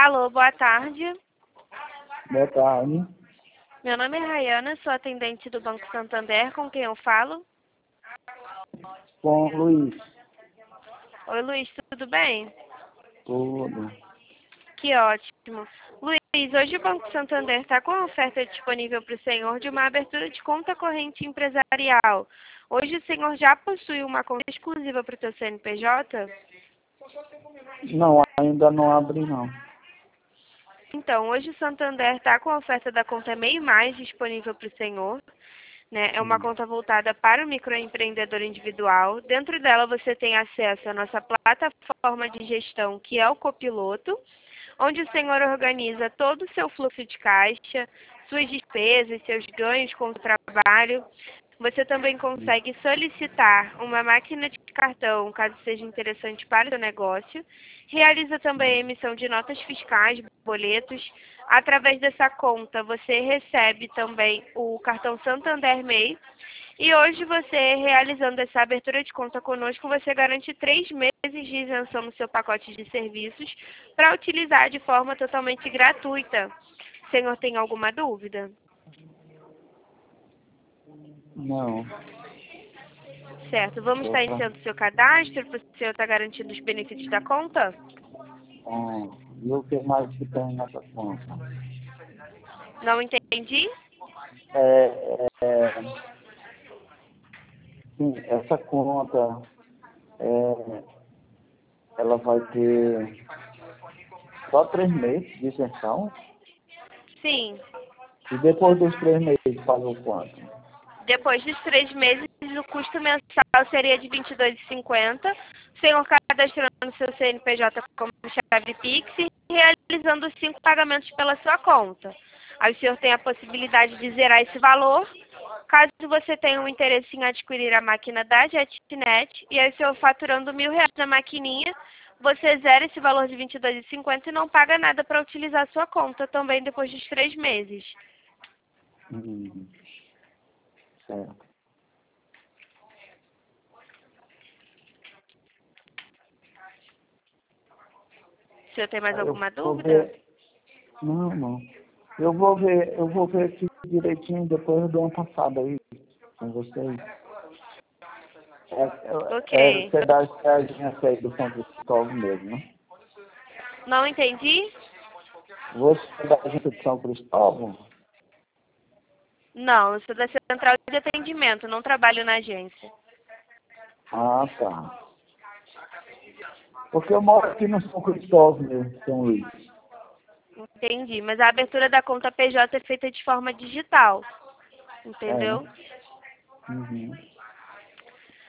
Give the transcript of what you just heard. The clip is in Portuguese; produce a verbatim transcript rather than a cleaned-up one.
Alô, boa tarde. Boa tarde. Meu nome é Rayana, sou atendente do Banco Santander, com quem eu falo? Com o Luiz. Oi, Luiz, tudo bem? Tudo. Que ótimo. Luiz, hoje o Banco Santander está com a oferta disponível para o senhor de uma abertura de conta corrente empresarial. Hoje o senhor já possui uma conta exclusiva para o seu C N P J? Não, ainda não abri não. Então, hoje o Santander está com a oferta da conta Meio Mais disponível para o senhor. Né? É uma Hum. conta voltada para o microempreendedor individual. Dentro dela você tem acesso à nossa plataforma de gestão, que é o Copiloto, onde o senhor organiza todo o seu fluxo de caixa, suas despesas, seus ganhos com o trabalho. Você também consegue solicitar uma máquina de cartão, caso seja interessante para o seu negócio. Realiza também a emissão de notas fiscais, boletos. Através dessa conta, você recebe também o cartão Santander MEI. E hoje você, realizando essa abertura de conta conosco, você garante três meses de isenção no seu pacote de serviços para utilizar de forma totalmente gratuita. O senhor tem alguma dúvida? Não. Certo. Vamos estar Outra. iniciando o seu cadastro para o senhor estar garantindo os benefícios da conta? Ah, e o que mais que tem nessa conta? Não entendi? É, é, sim, essa conta, é, ela vai ter só três meses de isenção Sim. e depois dos três meses paga o quanto? Depois dos três meses, o custo mensal seria de vinte e dois reais e cinquenta centavos. O senhor cadastrando seu C N P J como chave Pix e realizando os cinco pagamentos pela sua conta. Aí o senhor tem a possibilidade de zerar esse valor. Caso você tenha um interesse em adquirir a máquina da JetNet, e aí o senhor faturando mil reais na maquininha, você zera esse valor de vinte e dois reais e cinquenta centavos e não paga nada para utilizar a sua conta também depois dos três meses. Hum, certo. O senhor tem mais Aí eu alguma vou dúvida? ver. Não, não. Eu vou ver, eu vou ver aqui direitinho, depois eu dou uma passada aí com vocês. É, é, é, Ok. você dá a agência aí do São Cristóvão mesmo, né? Não entendi? Você é da agência de São Cristóvão? Não, eu sou da central de atendimento, não trabalho na agência. Ah, tá. Porque eu moro aqui no São Cristóvão mesmo, São Luís. Entendi, mas a abertura da conta P J é feita de forma digital, É, né? entendeu? Uhum.